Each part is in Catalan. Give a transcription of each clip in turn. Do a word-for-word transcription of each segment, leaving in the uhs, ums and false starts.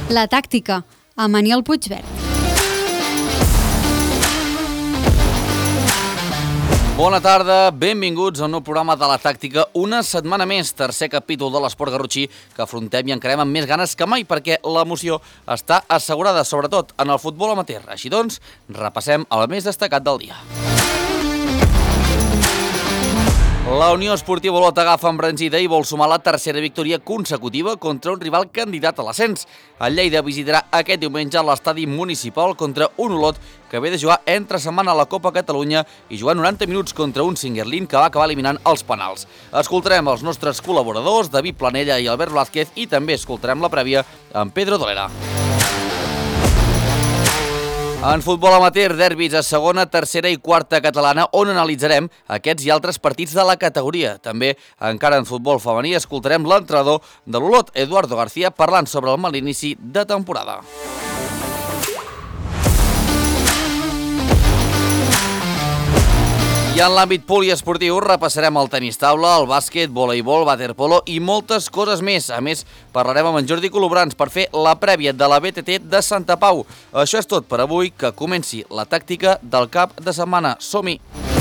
La tàctica, amb Aniol Puigverd. Bona tarda, benvinguts a un nou programa de La Tàctica. Una setmana més, tercer capítol de l'esport garrotxí que afrontem i encarem amb més ganes que mai perquè l'emoció està assegurada, sobretot en el futbol amateur. Així doncs, repassem el més destacat del dia. La Unió Esportiva Olot agafa embranzida i vol sumar la tercera victòria consecutiva contra un rival candidat a l'ascens. El Lleida visitarà aquest diumenge l'estadi municipal contra un Olot que ve de jugar entre setmana a la Copa Catalunya i jugar noranta minuts contra un Singuerlín que va acabar eliminant els penals. Escoltarem els nostres col·laboradors, David Planella i Albert Blázquez, i també escoltarem la prèvia amb Pedro Dolera. En futbol amateur, derbis a segona, tercera i quarta catalana, on analitzarem aquests i altres partits de la categoria. També, encara en futbol femení, escoltarem l'entrenador de l'Olot, Eduardo García, parlant sobre el mal inici de temporada. I en l'àmbit poliesportiu repassarem el tenis taula, el bàsquet, voleibol, waterpolo i moltes coses més. A més, parlarem amb en Jordi Colobrans per fer la prèvia de la B T T de Santa Pau. Això és tot per avui, que comenci la tàctica del cap de setmana. Som-hi!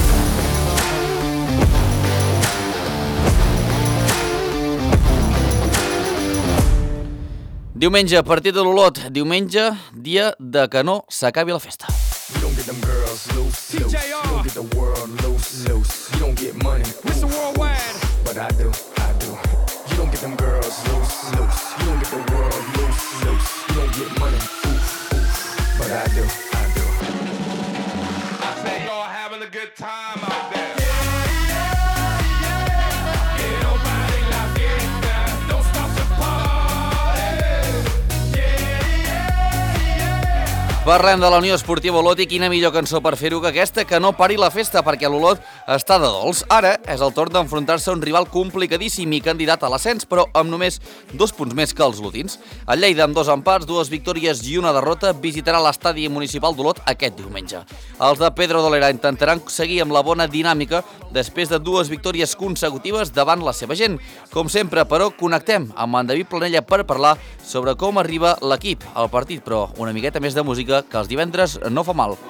Diumenge, partit de l'Olot. Diumenge, dia de que no s'acabi la festa. You don't get them girls loose, loose. You don't get the world loose, loose. You don't get money, Mister Worldwide, but I do, I do. You don't get them girls loose, loose. You don't get the world loose, loose. You don't get money, oof, oof, but I do, I do. I say y'all having a good time out there. Parlem de la Unió Esportiva Olot i quina millor cançó per fer-ho que aquesta, que no pari la festa, perquè l'Olot està de dols. Ara és el torn d'enfrontar-se a un rival complicadíssim i candidat a l'ascens, però amb només dos punts més que els lotins. El Lleida, amb dos empats, dues victòries i una derrota, visitarà l'estadi municipal d'Olot aquest diumenge. Els de Pedro Dolera intentaran seguir amb la bona dinàmica després de dues victòries consecutives davant la seva gent. Com sempre, però, connectem amb en David Planella per parlar sobre com arriba l'equip al partit, però una miqueta més de música que els divendres no fa mal.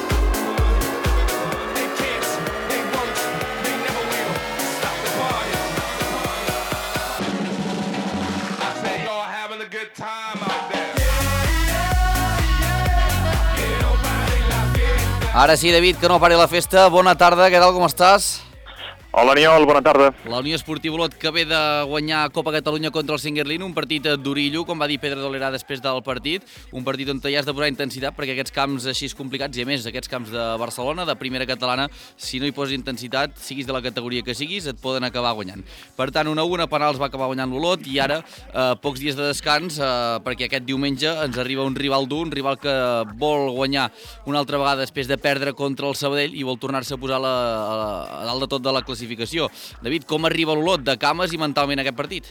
Ara sí, David, que no pari la festa. Bona tarda, què tal, com estàs? Hola, Aniol, bona tarda. La Unió Esportiva Olot que ve de guanyar Copa Catalunya contra el Singuerlín, un partit d'orillo, com va dir Pedro Dolera després del partit, un partit on hi has de posar intensitat perquè aquests camps així complicats, i a més aquests camps de Barcelona, de primera catalana, si no hi poses intensitat, siguis de la categoria que siguis, et poden acabar guanyant. Per tant, una a una, penals va acabar guanyant l'Olot, i ara eh, pocs dies de descans, eh, perquè aquest diumenge ens arriba un rival dur, un rival que vol guanyar una altra vegada després de perdre contra el Sabadell i vol tornar-se a posar la, a, a dalt de tot de la classificació. David, com arriba l'Olot de cames i mentalment a aquest partit?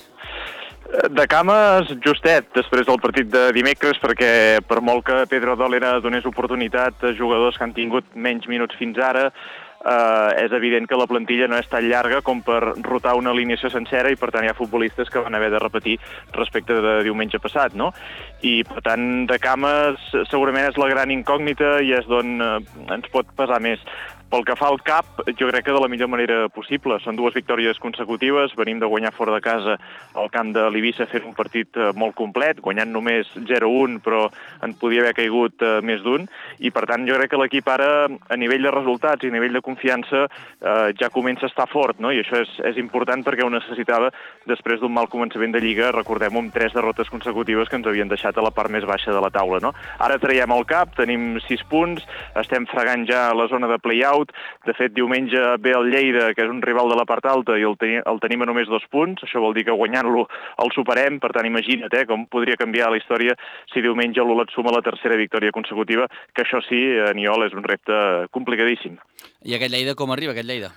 De cames, justet, després del partit de dimecres, perquè per molt que Pedro Dolera donés oportunitat a jugadors que han tingut menys minuts fins ara, eh, és evident que la plantilla no és tan llarga com per rotar una alineació sencera, i per tant hi ha futbolistes que van haver de repetir respecte de diumenge passat, no? I per tant, de cames segurament és la gran incògnita i és d'on eh, ens pot pesar més. Pel que fa al cap, jo crec que de la millor manera possible. Són dues victòries consecutives, venim de guanyar fora de casa al camp de l'Eivissa fent un partit molt complet, guanyant només zero a un, però en podia haver caigut més d'un, i per tant jo crec que l'equip ara, a nivell de resultats i a nivell de confiança, eh, ja comença a estar fort, no? I això és, és important perquè ho necessitava després d'un mal començament de Lliga, recordem-ho, amb tres derrotes consecutives que ens havien deixat a la part més baixa de la taula, no? Ara traiem el cap, tenim sis punts, estem fregant ja la zona de play-out. De fet, diumenge ve el Lleida, que és un rival de la part alta, i el, teni el tenim a només dos punts. Això vol dir que guanyant-lo el superem. Per tant, imagina't eh, com podria canviar la història si diumenge l'Olot suma la tercera victòria consecutiva, que això sí, Aniol, és un repte complicadíssim. I aquest Lleida, com arriba aquest Lleida?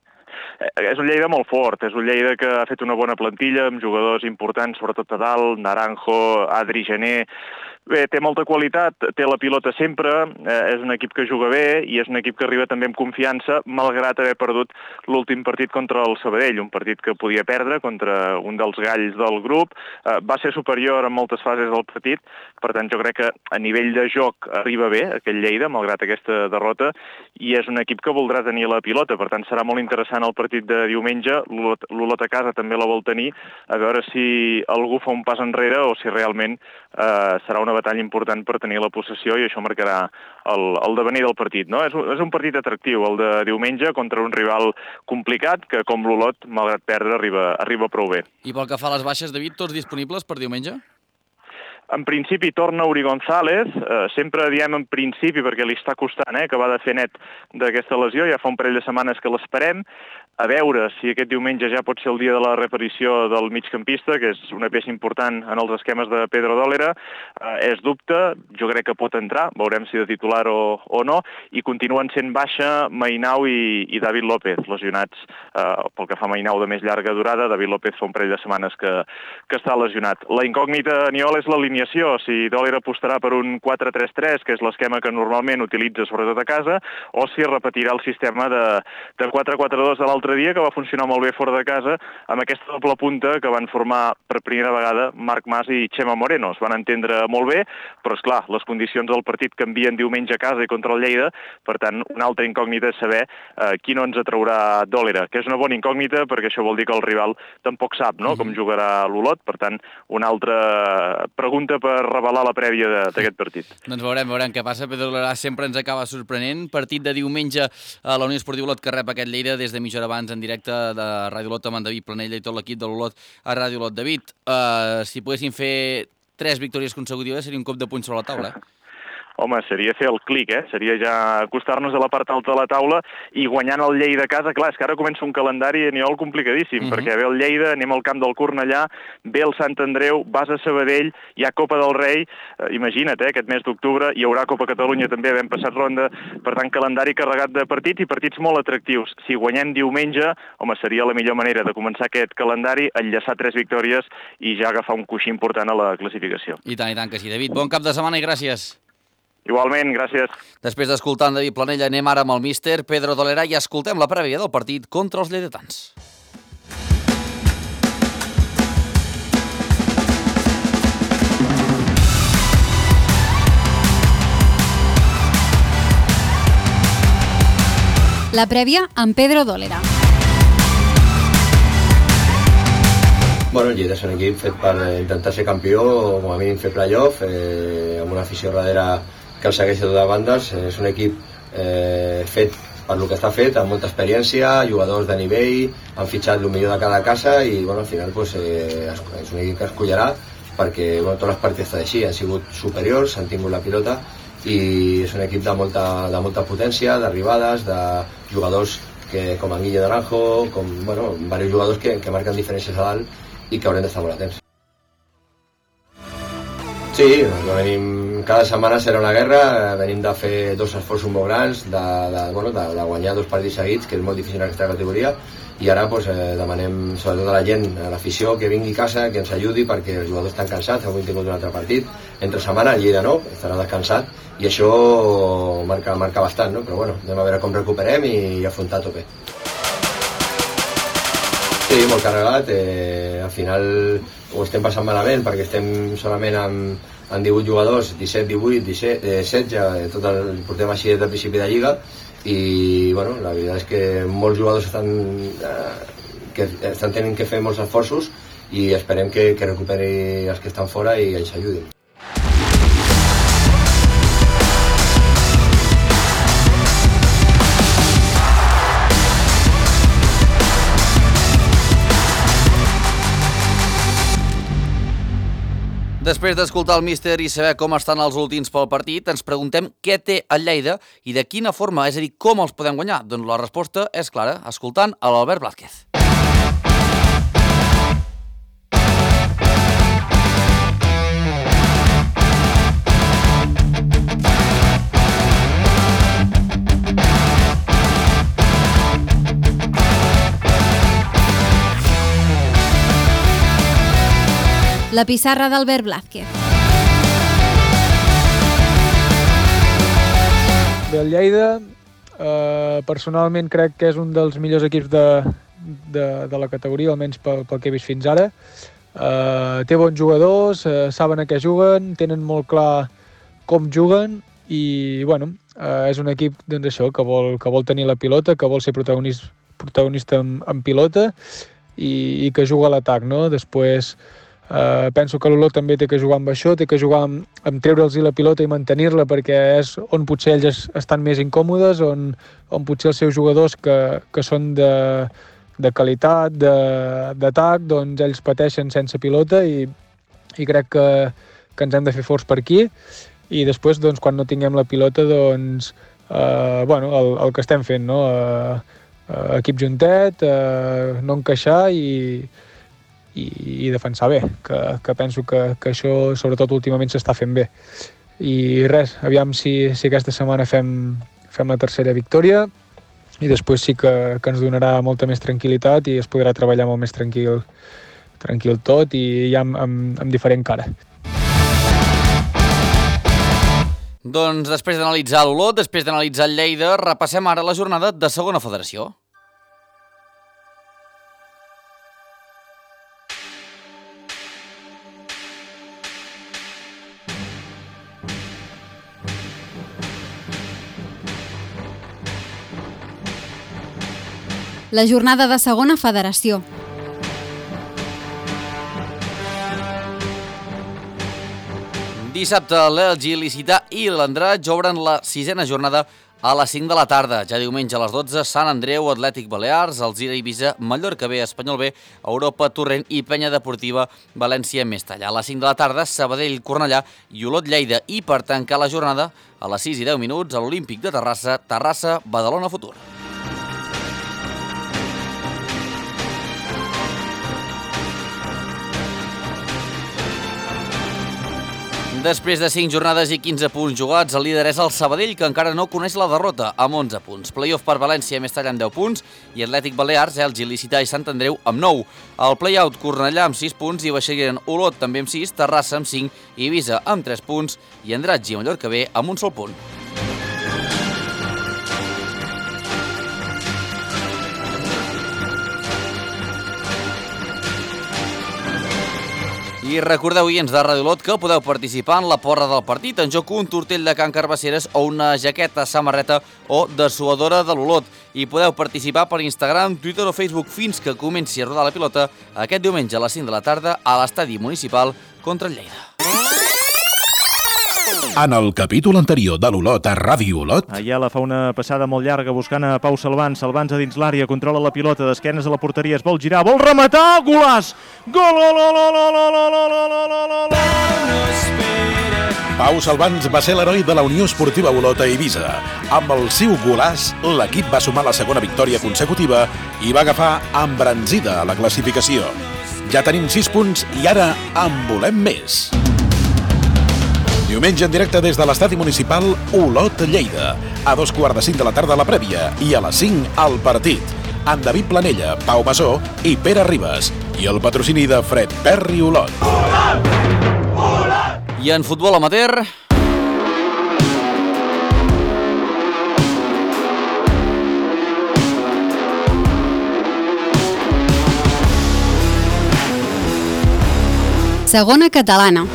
És un Lleida molt fort, és un Lleida que ha fet una bona plantilla, amb jugadors importants, sobretot a dalt, Naranjo, Adri Gené, Bé, té molta qualitat, té la pilota sempre, eh, és un equip que juga bé i és un equip que arriba també amb confiança, malgrat haver perdut l'últim partit contra el Sabadell, un partit que podia perdre contra un dels galls del grup. Eh, va ser superior en moltes fases del partit, per tant jo crec que a nivell de joc arriba bé aquell Lleida, malgrat aquesta derrota, i és un equip que voldrà tenir la pilota, per tant serà molt interessant el partit de diumenge. L'Olot a casa també la vol tenir, a veure si algú fa un pas enrere o si realment eh, serà una batalla important per tenir la possessió i això marcarà el, el devenir del partit, no? És un, és un partit atractiu, el de diumenge, contra un rival complicat que, com l'Olot, malgrat perdre, arriba, arriba prou bé. I pel que fa a les baixes, David, tots disponibles per diumenge? En principi torna Uri González, eh, sempre diem en principi perquè li està costant, eh, que va de fer net d'aquesta lesió, ja fa un parell de setmanes que l'esperem, a veure si aquest diumenge ja pot ser el dia de la reaparició del migcampista, que és una peça important en els esquemes de Pedro Dólera, eh, és dubte, jo crec que pot entrar, veurem si de titular o, o no, i continuen sent baixa Mainau i, i David López, lesionats eh, pel que fa a Mainau de més llarga durada, David López fa un parell de setmanes que, que està lesionat. La incògnita, Aniol, és l'alineació, si Dólera apostarà per un quatre tres tres, que és l'esquema que normalment utilitza sobretot a casa, o si repetirà el sistema de, de quatre quatre dos de l'altre dia, que va funcionar molt bé fora de casa, amb aquesta doble punta que van formar per primera vegada Marc Mas i Chema Moreno. Es van entendre molt bé, però, esclar, les condicions del partit canvien diumenge a casa i contra el Lleida, per tant, una altra incògnita és saber eh, qui no ens atraurà Dólera, que és una bona incògnita perquè això vol dir que el rival tampoc sap, no?, com jugarà l'Olot, per tant, una altra pregunta per revelar la prèvia d'aquest partit. Doncs veurem, veurem què passa. Pedro Dólera sempre ens acaba sorprenent. Partit de diumenge a la Unió Esportiva Olot que rep aquest Lleida des de mitja hora abans en directe de Ràdio Olot amb en David Planella i tot l'equip de l'Olot a Ràdio Olot. David, uh, si poguéssim fer tres victòries consecutives seria un cop de puny sobre la taula, eh? Home, seria fer el clic, eh? Seria ja acostar-nos a la part alta de la taula i guanyant el Lleida a casa. Clar, és que ara comença un calendari aniol complicadíssim, uh-huh. perquè ve el Lleida, anem al camp del Cornellà, ve el Sant Andreu, vas a Sabadell, hi ha Copa del Rei, eh, imagina't, eh, aquest mes d'octubre, hi haurà Copa Catalunya també, havent passat ronda, per tant, calendari carregat de partits i partits molt atractius. Si guanyem diumenge, home, seria la millor manera de començar aquest calendari, enllaçar tres victòries i ja agafar un coixí important a la classificació. I tant, i tant que sí. David, bon cap de setmana i gràcies. Igualment, gràcies. Després d'escoltar en David Planella, anem ara amb el míster Pedro Dólera i escoltem la prèvia del partit contra els lleidatans. La prèvia amb Pedro Dólera. Bueno, el Lleida és un equip fet per intentar ser campió, o com a mínim fer playoff, eh, amb una afició darrere que el segueix de totes bandes. És un equip eh, fet per lo que està fet, amb molta experiència, jugadors de nivell, han fitxat el millor de cada casa i bueno, al final pues, eh, és un equip que es collarà perquè bueno, tots els partits estan així, han sigut superiors, han tingut la pilota i és un equip de molta, de molta potència, d'arribades, de jugadors que, com en Guille Naranjo, com bueno, diversos jugadors que, que marquen diferències a dalt i que haurem d'estar molt atents. Sí, venim, cada setmana serà una guerra, venim de fer dos esforços molt grans, de, de, bueno, de, de guanyar dos partits seguits, que és molt difícil en aquesta categoria, i ara pues, eh, demanem sobretot a la gent, a l'afició, que vingui a casa, que ens ajudi, perquè els jugadors estan cansats, avui hem tingut un altre partit, entre setmana, el Lleida no, estarà descansat, i això marca, marca bastant, no? Però bueno, anem a veure com recuperem i afrontar a tope. Sí, molt carregat, eh, al final ho estem passant malament perquè estem solament amb, amb divuit jugadors, disset, divuit, disset, eh, setze, tot el portem així des del principi de Lliga i bueno, la veritat és que molts jugadors estan, eh, que estan tenint que fer molts esforços i esperem que, que recuperi els que estan fora i ens ajudin. Després d'escoltar el míster i saber com estan els últims pel partit, ens preguntem què té el Lleida i de quina forma, és a dir, com els podem guanyar. Doncs la resposta és clara, escoltant a l'Albert Blázquez. La pissarra d'Albert Blázquez. Bé, el Lleida, eh, personalment crec que és un dels millors equips de, de, de la categoria, almenys pel, pel que he vist fins ara. Eh, té bons jugadors, eh, saben a què juguen, tenen molt clar com juguen i, bueno, eh, és un equip, doncs això, que vol, que vol tenir la pilota, que vol ser protagonista, protagonista en, en pilota i, i que juga a l'atac, no? Després, eh, penso que l'Olot també té que jugar amb això, té que jugar amb, amb treure'ls la pilota i mantenir-la, perquè és on potser ells estan més incòmodes, on, on potser els seus jugadors que, que són de, de qualitat, d'atac, doncs ells pateixen sense pilota i, i crec que, que ens hem de fer forts per aquí. I després, doncs, quan no tinguem la pilota, doncs, eh, bueno, el, el que estem fent, no? Eh, eh, equip juntet, eh, no encaixar i, i, i defensar bé, que, que penso que, que això, sobretot últimament, s'està fent bé. I res, aviam si, si aquesta setmana fem, fem la tercera victòria i després sí que, que ens donarà molta més tranquil·litat i es podrà treballar molt més tranquil, tranquil tot i ja amb, amb, amb diferent cara. Doncs després d'analitzar l'Olot, després d'analitzar el Lleida, repassem ara la jornada de segona federació. La jornada de segona federació. Dissabte, l'Elx, l'Icità i l'Andratx obren la sisena jornada a les cinc de la tarda. Ja diumenge a les dotze, Sant Andreu, Atlètic Balears, Alzira Eivissa, Mallorca B, Espanyol B, Europa Torrent i Penya Deportiva València Mestalla. A les cinc de la tarda, Sabadell, Cornellà i Olot Lleida. I per tancar la jornada, a les sis i deu minuts, a l'Olímpic de Terrassa, Terrassa, Badalona Futur. Després de cinc jornades i quinze punts jugats, el líder és el Sabadell, que encara no coneix la derrota, amb onze punts. Play-off per València, Mestalla amb deu punts, i Atlètic Balears, Elx, l'Icità i Sant Andreu amb nou. El play-out, Cornellà amb sis punts i baixaran Olot també amb sis, Terrassa amb cinc, Eivissa amb tres punts i Andratx i Mallorca B amb un sol punt. I recordeu, oients de Ràdio Olot, que podeu participar en la porra del partit. En joc un tortell de Can Carbasseres o una jaqueta, samarreta o dessuadora de l'Olot. I podeu participar per Instagram, Twitter o Facebook fins que comenci a rodar la pilota aquest diumenge a les cinc de la tarda a l'estadi municipal contra el Lleida. En el capítol anterior de l'Olot a Ràdio Olot... Ayala fa una passada molt llarga buscant a Pau Salvans. Salvans a dins l'àrea, controla la pilota, d'esquenes a la porteria, es vol girar, vol rematar, golàs! Gol! Pau Salvans va ser l'heroi de la Unió Esportiva Olot a Eivissa. Amb el seu golàs, l'equip va sumar la segona victòria consecutiva i va agafar embranzida a la classificació. Ja tenim sis punts i ara en volem més. Diumenge en directe des de l'estadi municipal Olot-Lleida. A dos quarts de cinc de la tarda la prèvia i a les cinc el partit. Amb David Planella, Pau Masó i Pere Ribas. I el patrocini de Fred Perry Olot. Olot! Olot! I en futbol amateur... Segona catalana.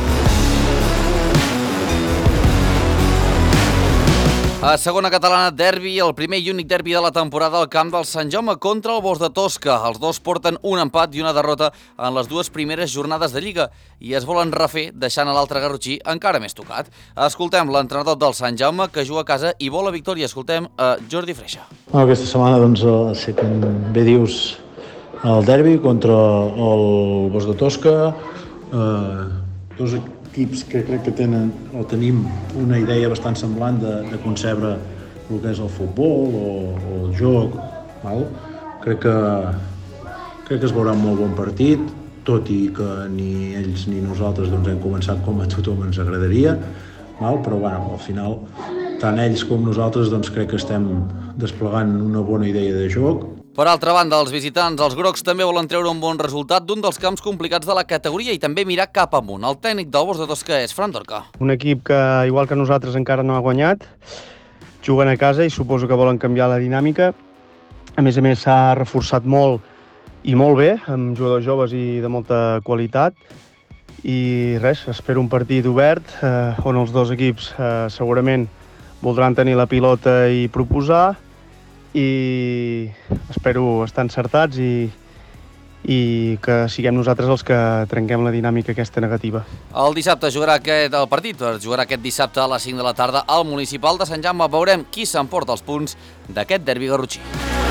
A segona catalana, derbi, el primer i únic derbi de la temporada al camp del Sant Jaume contra el Bosc de Tosca. Els dos porten un empat i una derrota en les dues primeres jornades de Lliga i es volen refer deixant a l'altre garrotxí encara més tocat. Escoltem l'entrenador del Sant Jaume que juga a casa i vol la victòria. Escoltem a Jordi Freixa. Aquesta setmana, doncs, sé que bé dius el derbi contra el Bosc de Tosca. Eh, dos equips que crec que tenen o tenim una idea bastant semblant de, de concebre el que és el futbol o, o el joc. Val? Crec que, crec que es veurà un molt bon partit, tot i que ni ells ni nosaltres doncs, hem començat com a tothom ens agradaria, val? Però bueno, al final tant ells com nosaltres doncs, crec que estem desplegant una bona idea de joc. Per altra banda, els visitants, els grocs, també volen treure un bon resultat d'un dels camps complicats de la categoria i també mirar cap amunt. El tècnic del Bosc de Tosca és Fran Dorca. Un equip que, igual que nosaltres, encara no ha guanyat. juguen a casa i suposo que volen canviar la dinàmica. A més a més, s'ha reforçat molt i molt bé, amb jugadors joves i de molta qualitat. I res, espero un partit obert, eh, on els dos equips eh, segurament voldran tenir la pilota i proposar, i espero estar encertats i, i que siguem nosaltres els que trenquem la dinàmica aquesta negativa. El dissabte jugarà aquest el partit, jugarà aquest dissabte a les cinc de la tarda al Municipal de Sant Jaume. Veurem qui s'emporta els punts d'aquest derbi garrotxí.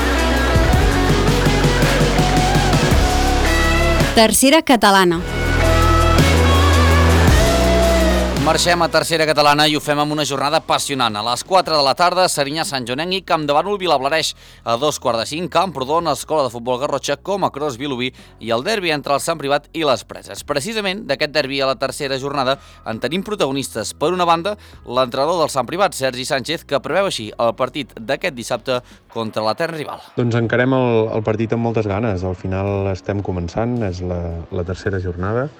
Tercera catalana. Marxem a tercera catalana i ho fem amb una jornada apassionant. A les quatre de la tarda, Serinyà Sant Joanenc i Campdevànol Vilablareix. A dos quarts de cinc, Camprodon, Escola de Futbol Garrotxa, Comacros Vilobí i el derbi entre el Sant Privat i les Preses. Precisament d'aquest derbi a la tercera jornada en tenim protagonistes. Per una banda, l'entrenador del Sant Privat, Sergi Sánchez, que preveu així el partit d'aquest dissabte contra l'etern rival. Doncs encarem el, el partit amb moltes ganes. Al final estem començant, és la, la tercera jornada.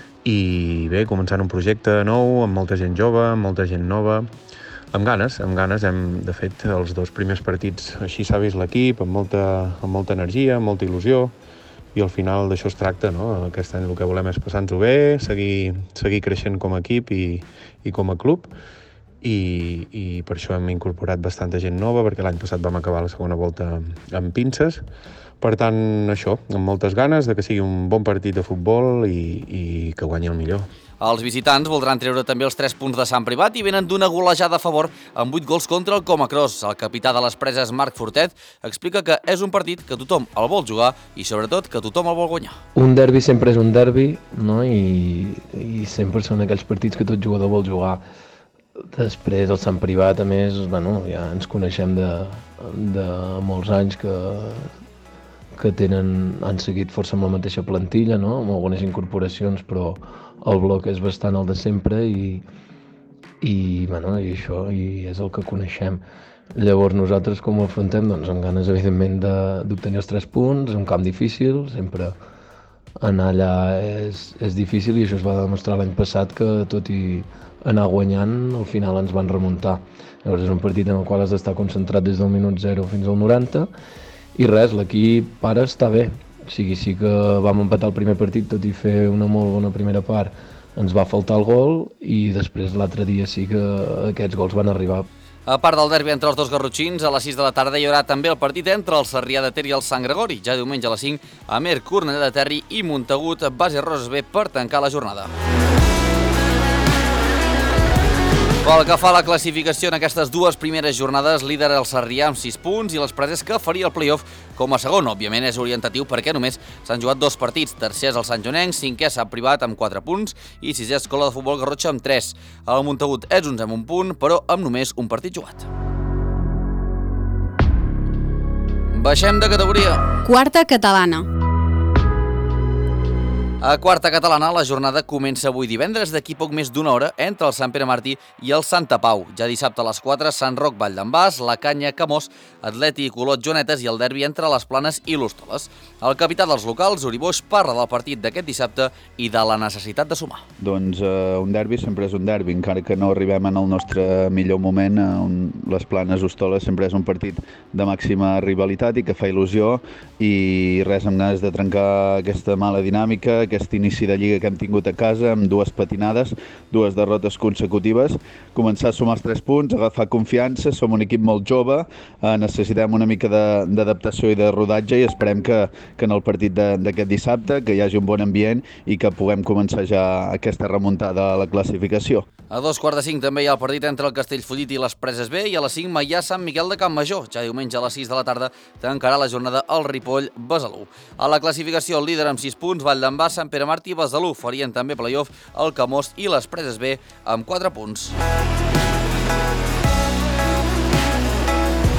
I bé, començant un projecte nou, amb molta gent jove, amb molta gent nova, amb ganes, amb ganes. Hem, de fet, els dos primers partits així s'ha vist l'equip, amb molta, amb molta energia, amb molta il·lusió, i al final d'això es tracta, no? Aquest any el que volem és passar-nos-ho bé, seguir, seguir creixent com a equip i, i com a club, i, i per això hem incorporat bastanta gent nova, perquè l'any passat vam acabar la segona volta amb pinces. Per tant, això, amb moltes ganes de que sigui un bon partit de futbol i, i que guanyi el millor. Els visitants voldran treure també els tres punts de Sant Privat i venen d'una golejada a favor amb vuit gols contra el Comacros. El capità de les Preses, Marc Fortet, explica que és un partit que tothom el vol jugar i sobretot que tothom el vol guanyar. Un derbi sempre és un derbi, no? I, i sempre són aquells partits que tot jugador vol jugar. Després el Sant Privat, a més, bueno, ja ens coneixem de, de molts anys que... que tenen, han seguit força amb la mateixa plantilla, no? Amb algunes incorporacions, però el bloc és bastant el de sempre i, i, bueno, i això i és el que coneixem. Llavors nosaltres com ho afrontem? Doncs amb ganes, evidentment, d'obtenir els tres punts, un camp difícil, sempre anar allà és, és difícil i això es va demostrar l'any passat que tot i anar guanyant, al final ens van remuntar. Llavors és un partit en el qual has d'estar concentrat des del minut zero fins al noranta. I res, l'equip ara està bé. O sigui, sí que vam empatar el primer partit, tot i fer una molt bona primera part. Ens va faltar el gol i després l'altre dia sí que aquests gols van arribar. A part del derbi entre els dos garrotxins, a les sis de la tarda hi haurà també el partit entre el Sarrià de Ter i el Sant Gregori. Ja diumenge a les cinc, Amer, Cornellà de Terri i Montagut, Base Roses B per tancar la jornada. Pel que fa a la classificació en aquestes dues primeres jornades, líder el Sarrià amb sis punts i les Preses que faria el play-off com a segon. Òbviament és orientatiu perquè només s'han jugat dos partits. Tercer és el Sant Joanenc, cinquè Sant Privat amb quatre punts i sisè Escola de Futbol Garrotxa amb tres. El Montagut és onzè amb un punt, però amb només un partit jugat. Baixem de categoria. Quarta catalana. A quarta catalana, la jornada comença avui divendres d'aquí poc més d'una hora entre el Sant Pere Martí i el Santa Pau. Ja dissabte a les quatre, Sant Roc Vall d'en Bas, la Canya Camós, Atlètic Olot Joanetes i el derbi entre les Planes i l'Hostoles. El capità dels locals, Uri Boix, parla del partit d'aquest dissabte i de la necessitat de sumar. Doncs uh, un derbi sempre és un derbi, encara que no arribem en el nostre millor moment, on les Planes Hostoles sempre és un partit de màxima rivalitat i que fa il·lusió i res, amb ganes de trencar aquesta mala dinàmica, aquest inici de Lliga que hem tingut a casa amb dues patinades, dues derrotes consecutives, començar a sumar els tres punts, agafar confiança, som un equip molt jove, eh, necessitem una mica d'adaptació i de rodatge i esperem que, que en el partit d'aquest dissabte que hi hagi un bon ambient i que puguem començar ja aquesta remuntada a la classificació. A dos quarts de cinc també hi ha el partit entre el Castellfollit i les Preses B i a les cinc Maià Sant Miquel de Campmajor. Ja diumenge a les sis de la tarda tancarà la jornada el Ripoll Besalú. A la classificació el líder amb sis punts, Vall d'en Bas, Sant Pere Martí i Besalú. Farien també play-off el Camós i les Preses B amb quatre punts. I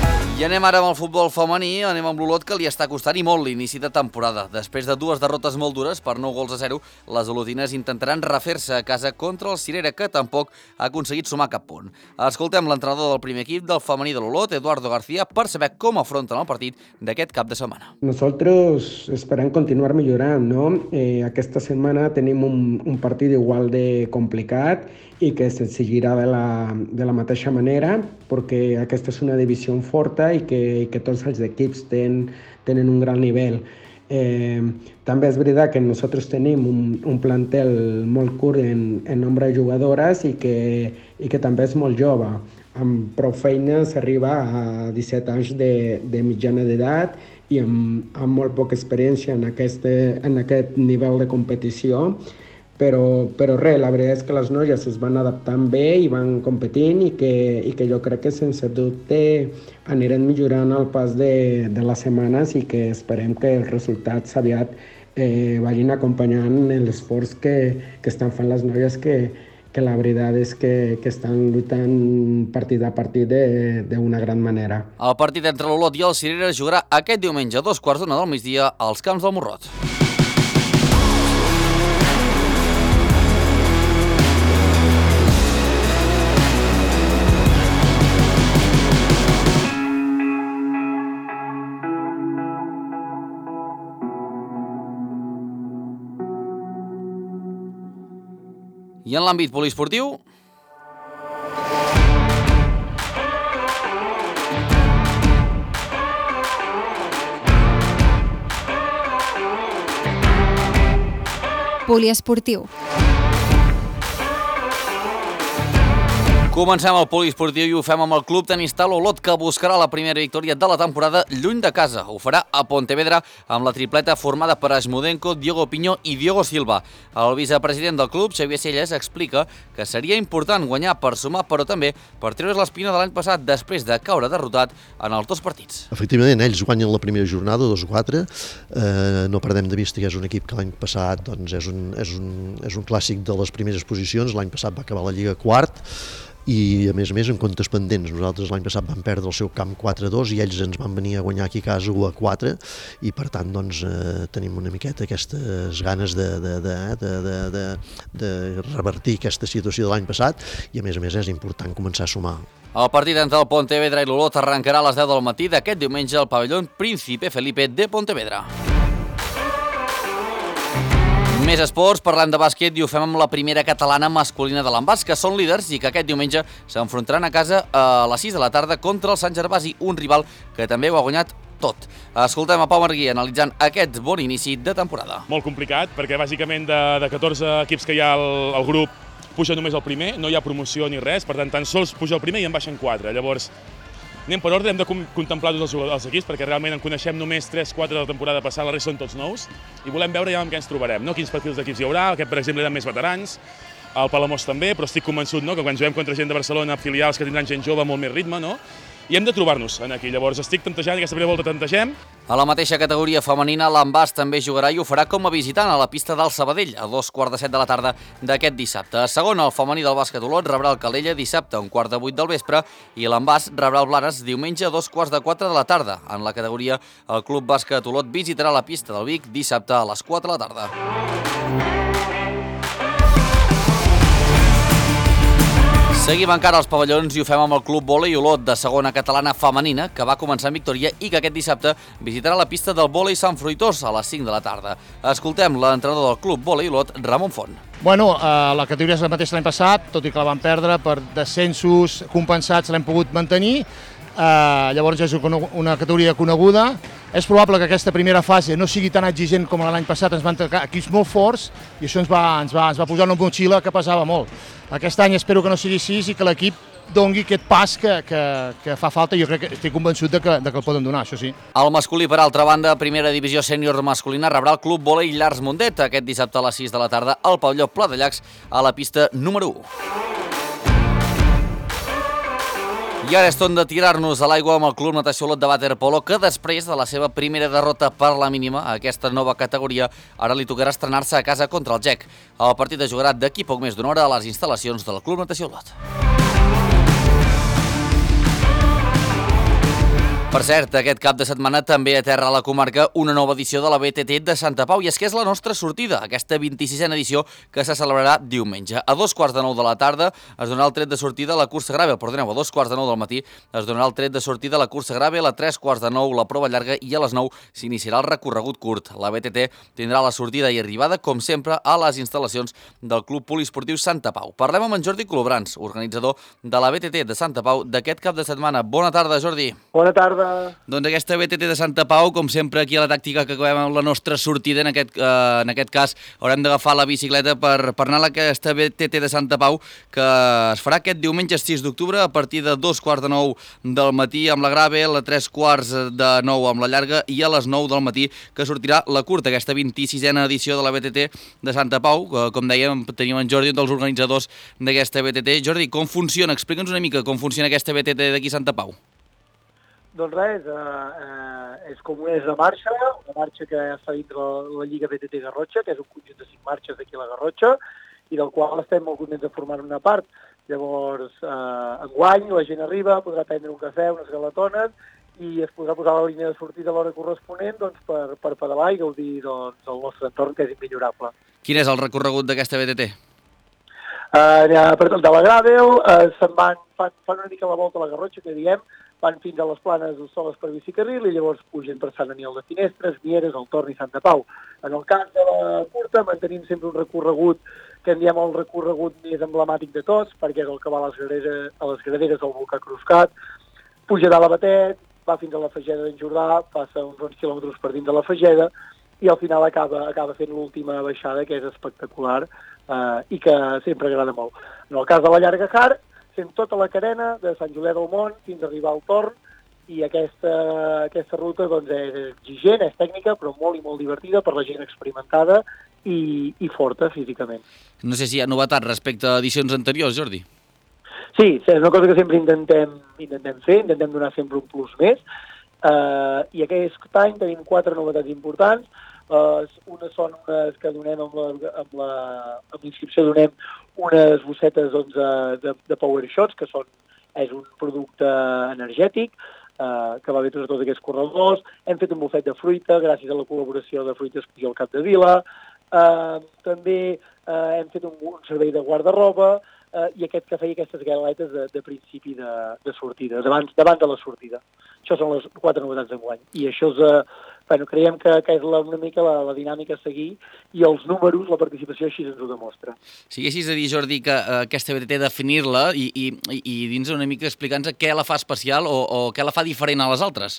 I anem ara amb el futbol femení, anem amb l'Olot, que li està costant i molt l'inici de temporada. Després de dues derrotes molt dures per nou gols a zero, les olotines intentaran refer-se a casa contra el Cirera, que tampoc ha aconseguit sumar cap punt. Escoltem l'entrenador del primer equip del femení de l'Olot, Eduardo García, per saber com afronten el partit d'aquest cap de setmana. Nosotros esperem continuar millorant, no? Eh, aquesta setmana tenim un, un partit igual de complicat i que s'exigirà de la, de la mateixa manera, perquè aquesta és una divisió forta i que, i que tots els equips ten, tenen un gran nivell. Eh, també és veritat que nosaltres tenim un, un plantel molt curt en, en nombre de jugadores i que, i que també és molt jove. Amb prou feina s'arriba a disset anys de, de mitjana d'edat i amb, amb molt poca experiència en, aquesta, en aquest nivell de competició. Però, però res, la veritat és que les noies es van adaptant bé i van competint i que, i que jo crec que sense dubte anirem millorant al pas de, de les setmanes i que esperem que els resultats aviat eh, vagin acompanyant l'esforç que, que estan fent les noies, que, que la veritat és que, que estan lluitant partit a partit d'una gran manera. El partit entre l'Olot i el Cirera jugarà aquest diumenge a dos quarts d'una del migdia als Camps del Morrot. I en l'àmbit poliesportiu, Poliesportiu. Comencem el poliesportiu i ho fem amb el club tenista l'Olot, que buscarà la primera victòria de la temporada lluny de casa. Ho farà a Pontevedra amb la tripleta formada per Asmudenko, Diogo Piñó i Diogo Silva. El vicepresident del club, Xavier Celles, explica que seria important guanyar per sumar, però també per treure's l'espina de l'any passat després de caure derrotat en els dos partits. Efectivament, ells guanyen la primera jornada, dos quatre. Eh, no perdem de vista que és un equip que l'any passat doncs, és, un, és, un, és un clàssic de les primeres posicions. L'any passat va acabar la Lliga quart. I a més a més en comptes pendents. Nosaltres l'any passat vam perdre el seu camp quatre a dos i ells ens van venir a guanyar aquí a casa u a quatre i per tant doncs, eh, tenim una miqueta aquestes ganes de, de, de, de, de, de, de revertir aquesta situació de l'any passat i a més a més és important començar a sumar. El partit entre el Pontevedra i l'Olot arrencarà a les deu del matí d'aquest diumenge al pavelló Príncipe Felipe de Pontevedra. Més esports, parlem de bàsquet i ho fem amb la primera catalana masculina de l'Ambàs, que són líders i que aquest diumenge s'enfrontaran a casa a les sis de la tarda contra el Sant Gervasi, un rival que també ho ha guanyat tot. Escoltem a Pau Marguí analitzant aquest bon inici de temporada. Molt complicat, perquè bàsicament de, de catorze equips que hi ha al, al grup puja només el primer, no hi ha promoció ni res, per tant tan sols puja el primer i en baixen quatre. Llavors, anem per ordre, hem de contemplar tots els, els equips perquè realment en coneixem només tres quatre de la temporada passada, la resta són tots nous i volem veure ja amb què ens trobarem, no? Quins perfils d'equips hi haurà, aquest per exemple eren més veterans, el Palamós també, però estic convençut no? que quan juguem contra gent de Barcelona, filials que tindran gent jove, molt més ritme, no? I hem de trobar-nos aquí, llavors estic tantejant, aquesta primera volta tantegem. A la mateixa categoria femenina, l'Ambàs també jugarà i ho farà com a visitant a la pista del Sabadell, a dos quarts de set de la tarda d'aquest dissabte. A segon, el femení del bàsquet Olot rebrà el Calella dissabte a un quart de vuit del vespre i l'Ambàs rebrà el Blanes diumenge a dos quarts de quatre de la tarda. En la categoria, el club bàsquet Olot visitarà la pista del Vic dissabte a les quatre de la tarda. Seguim encara als pavellons i ho fem amb el Club Vòlei Olot de segona catalana femenina, que va començar en victòria i que aquest dissabte visitarà la pista del Vòlei Sant Fruitós a les cinc de la tarda. Escoltem l'entrenador del Club Vòlei Olot, Ramon Font. Bueno, eh, la categoria és la mateixa l'any passat, tot i que la vam perdre per descensos compensats l'hem pogut mantenir. Eh, llavors és una categoria coneguda. És probable que aquesta primera fase no sigui tan exigent com l'any passat, ens van tocar equips molt forts i això ens va, ens va, ens va posar una motxilla que pesava molt. Aquest any espero que no sigui així i que l'equip dongui aquest pas que, que, que fa falta i jo crec que estic convençut de que, de que el poden donar, això sí. El masculí, per altra banda, primera divisió sènior masculina, rebrà el Club Vòlei Llars Mundet aquest dissabte a les sis de la tarda al pavelló Pla de Llacs a la pista número u. I ara és torn de tirar-nos a l'aigua amb el Club Natació Olot de waterpolo, que després de la seva primera derrota per la mínima a aquesta nova categoria, ara li tocarà estrenar-se a casa contra el G E C. El partit es jugarà d'aquí poc més d'una hora a les instal·lacions del Club Natació Olot. Per cert, aquest cap de setmana també aterra a la comarca una nova edició de la B T T de Santa Pau, i és que és la nostra sortida, aquesta vint-i-sisena edició que se celebrarà diumenge. A dos quarts de nou de la tarda es donarà el tret de sortida a la cursa Gravel, perdoneu, a dos quarts de nou del matí es donarà el tret de sortida a la cursa Gravel, a tres quarts de nou la prova llarga i a les nou s'iniciarà el recorregut curt. La B T T tindrà la sortida i arribada, com sempre, a les instal·lacions del Club Poliesportiu Santa Pau. Parlem amb en Jordi Colobrans, organitzador de la B T T de Santa Pau d'aquest cap de setmana. Bona tarda, Jordi. Bona tarda. Doncs aquesta B T T de Santa Pau, com sempre aquí a la tàctica que acabem amb la nostra sortida, en aquest, eh, en aquest cas haurem d'agafar la bicicleta per, per anar a aquesta B T T de Santa Pau, que es farà aquest diumenge sis d'octubre a partir de dos quarts de nou del matí amb la Gravel, a tres quarts de nou amb la llarga i a les nou del matí que sortirà la curta, aquesta vint-i-sisena edició de la B T T de Santa Pau. Eh, com dèiem, tenim en Jordi, un dels organitzadors d'aquesta B T T. Jordi, com funciona? Explica'ns una mica com funciona aquesta B T T d'aquí a Santa Pau. Doncs res, eh, eh, és com és de marxa, una marxa que està dintre la, la Lliga B T T Garrotxa, que és un conjunt de cinc marxes d'aquí a la Garrotxa, i del qual estem molt contents de formar una part. Llavors, eh, enguany la gent arriba, podrà prendre un cafè, unes galatones, i es podrà posar la línia de sortida a l'hora corresponent doncs, per, per pedalar i gaudir doncs, del nostre entorn, que és immillorable. Quin és el recorregut d'aquesta B T T? Uh, de la Gravel, uh, se'n van, fan, fan una mica la volta a la Garrotxa, que diem, van fins a les planes soles per bicicarril i llavors pugen per Sant Aniol de Finestres, Mieres, el Torn i Santa Pau. En el cas de la curta mantenim sempre un recorregut que en diem el recorregut més emblemàtic de tots, perquè és el que va a les graderes, a les graderes del volcà Cruscat, puja de la Batet, va fins a la Fageda d'en Jordà, passa uns onze quilòmetres per dins de la Fageda i al final acaba, acaba fent l'última baixada, que és espectacular eh, i que sempre agrada molt. En el cas de la Llarga Car, fem tota la carena de Sant Julià del Mont fins a arribar al Torn, i aquesta, aquesta ruta doncs, és exigent, és tècnica, però molt i molt divertida per la gent experimentada i, i forta físicament. No sé si hi ha novetats respecte a edicions anteriors, Jordi. Sí, és una cosa que sempre intentem, intentem fer, intentem donar sempre un plus més, uh, i aquest any tenim quatre novetats importants. Uh, unes són unes que donem amb la, amb la, amb l'inscripció donem unes bossetes doncs, de, de Power Shots, que són, és un producte energètic uh, que va bé tots, tots aquests corredors. Hem fet un bufet de fruita gràcies a la col·laboració de Fruites i el Capdevila. Uh, també uh, hem fet un, un servei de guarda-roba uh, i aquest que feia aquestes galetes de, de principi de, de sortida, davant, davant de la sortida. Això són les quatre novetats d'enguany. I això és, uh, bueno, creiem que, que és la, una mica la, la dinàmica a seguir i els números, la participació així ens ho demostra. Si haguessis de dir, Jordi, que uh, aquesta B T T definir-la i, i, i dins una mica explicar-nos què la fa especial o, o què la fa diferent a les altres.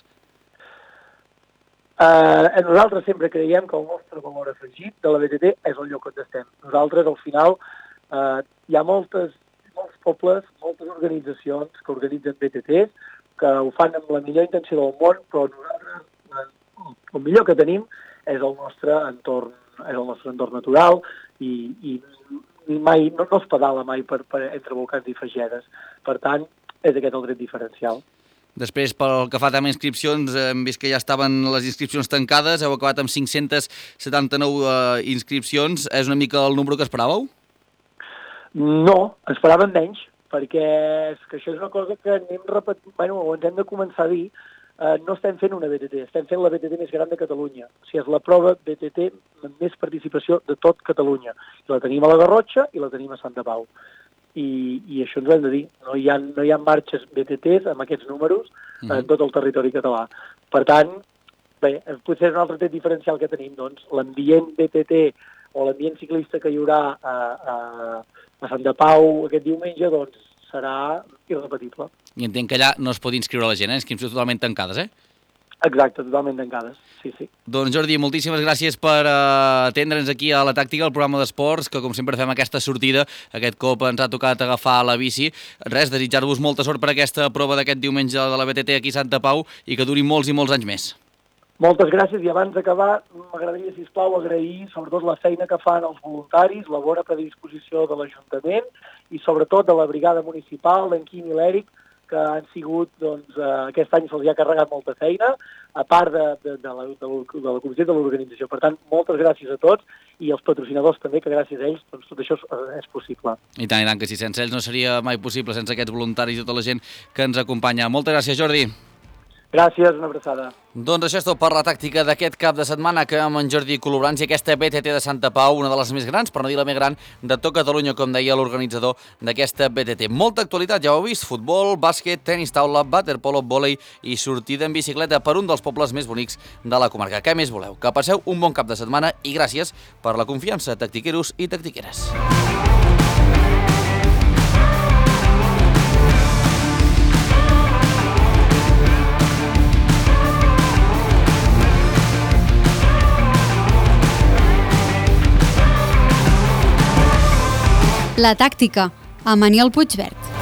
Uh, nosaltres sempre creiem que el nostre valor afegit de la B T T és el lloc on estem. Nosaltres, al final, uh, hi ha moltes, molts pobles, moltes organitzacions que organitzen B T Ts, que ho fan amb la millor intenció del món, però nosaltres el millor que tenim és el nostre entorn, és el nostre entorn natural i, i, i mai, no, no es pedala mai per, per, entre volcans i fagedes. Per tant, és aquest el tret diferencial. Després, pel que fa també a inscripcions, hem vist que ja estaven les inscripcions tancades, heu acabat amb cinc-centes setanta-nou eh, inscripcions. És una mica el número que esperàveu? No, esperàvem menys, perquè és que això és una cosa que anem repetint, bueno, ho ens hem de començar a dir. Uh, no estem fent una B T T, estem fent la B T T més gran de Catalunya. O sigui, és la prova B T T amb més participació de tot Catalunya. I la tenim a la Garrotxa i la tenim a Santa Pau. I, i això ens ho hem de dir. No hi ha, no hi ha marxes B T Ts amb aquests números uh, en tot el territori català. Per tant, bé, potser és un altre tret diferencial que tenim. Doncs l'ambient B T T o l'ambient ciclista que hi haurà a, a, a Santa Pau aquest diumenge, doncs serà irrepetible. I entenc que allà no es pot inscriure la gent, eh? Inscripcions totalment tancades, eh? Exacte, totalment tancades, sí, sí. Doncs Jordi, moltíssimes gràcies per uh, atendre'ns aquí a La Tàctica, el programa d'esports, que com sempre fem aquesta sortida, aquest cop ens ha tocat agafar la bici. Res, desitjar-vos molta sort per aquesta prova d'aquest diumenge de la B T T aquí a Santa Pau i que duri molts i molts anys més. Moltes gràcies, i abans d'acabar m'agradaria, sisplau, agrair sobretot la feina que fan els voluntaris, la bona predisposició de l'Ajuntament i sobretot de la brigada municipal, d'en Quim i l'Èric, que han sigut, doncs, eh, aquest any se'ls ha carregat molta feina, a part de, de, de, la, de, la, de la comissió de l'organització. Per tant, moltes gràcies a tots i als patrocinadors també, que gràcies a ells doncs, tot això és, és possible. I tant, i tant, que si sense ells no seria mai possible, sense aquests voluntaris i tota la gent que ens acompanya. Moltes gràcies, Jordi. Gràcies, una abraçada. Doncs això és tot per la tàctica d'aquest cap de setmana, que amb en Jordi Colobrans i aquesta B T T de Santa Pau, una de les més grans, per no dir la més gran, de tot Catalunya, com deia l'organitzador d'aquesta B T T. Molta actualitat, ja ho heu vist, futbol, bàsquet, tenis taula, waterpolo, vòlei i sortida en bicicleta per un dels pobles més bonics de la comarca. Què més voleu? Que passeu un bon cap de setmana i gràcies per la confiança, tactiqueros i tactiqueres. La tàctica, amb Aniol Puigvert.